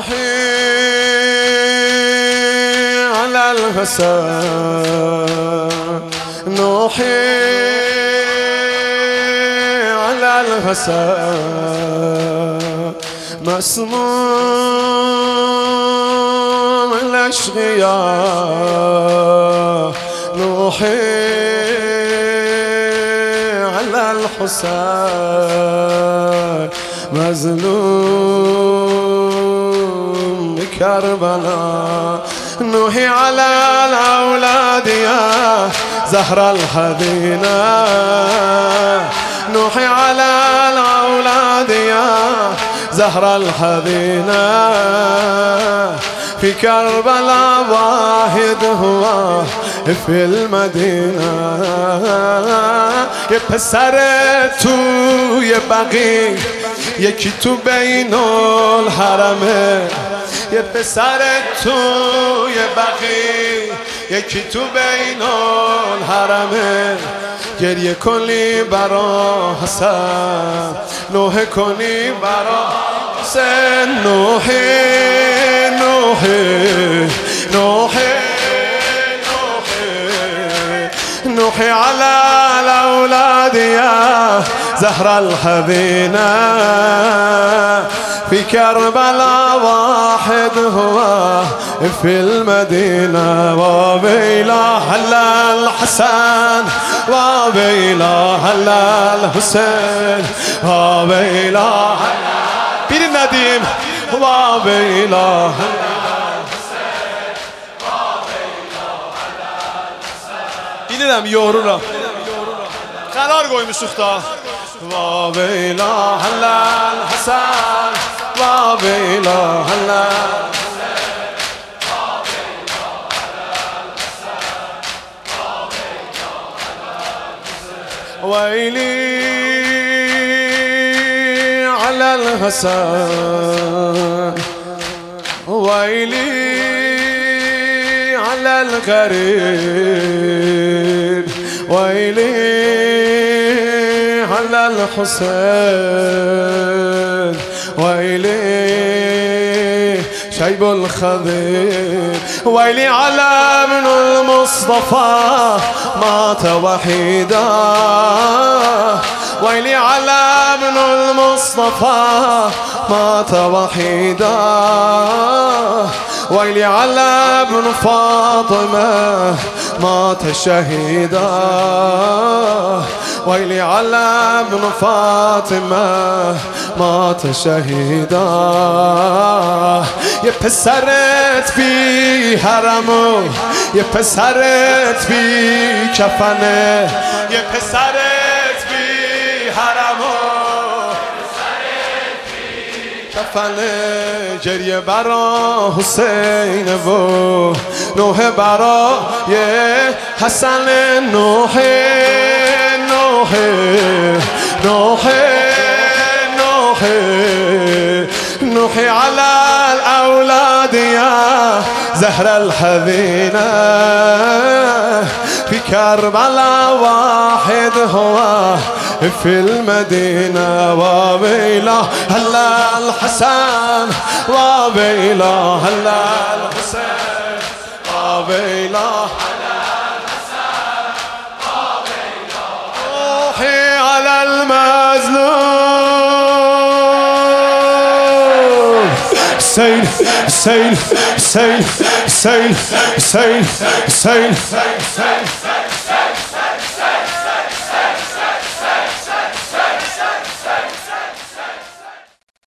نوحي على الحسن نوحي على الحسن مسموم الأشقياء نوحي على الحسين مظلوم بكربلاء نوحي على الأولاد يا زهرة الحزينة نوحي على الأولاد يا زهرة الحزينة في كربلاء واحد هو في المدينة یه پسر توی بقیع یکی تو بین الحرمه یه پسر توی بقیع یکی تو بین الحرمه گریه کنی برا حسن نوحه کنی برا حسن نوحه نوحه نوحه نوحي على الأولاد يا زهرة الحزينة في كربلاء واحد هو في المدينة وبيلا هلا الحسن وبيلا هلا الحسين وبيلا هلا بير النديم وبيلا دیدم یورو را قرار koymuştuk da va beyla halal hasan va beyla halal ويلي على الحسن ويلي على الغريب ويلي على الحسين ويلي شيب الخضير ويلي على ابن المصطفى مات وحيدا ويلي على ابن المصطفى مات وحيدا ويلي على ابن فاطمة مات شهيدا ويلي على ابن فاطمة مات شهيدا یه پسرت بی حرمو یه پسرت بی کفنه یه پسرت بی حرمو کفنه گریه برا حسین و نوحه برای حسن نوحه نوحه نوحه نوحه نوحي على الأولاد يا زهرة الحزينة في كربلاء واحد هو في المدينة وبيلا هلا الحسن وبيلا هلا الحسين وبيلا هلا الحسن وبيلا روحي على المظلوم سيل سيل سيل سيل سيل سيل سيل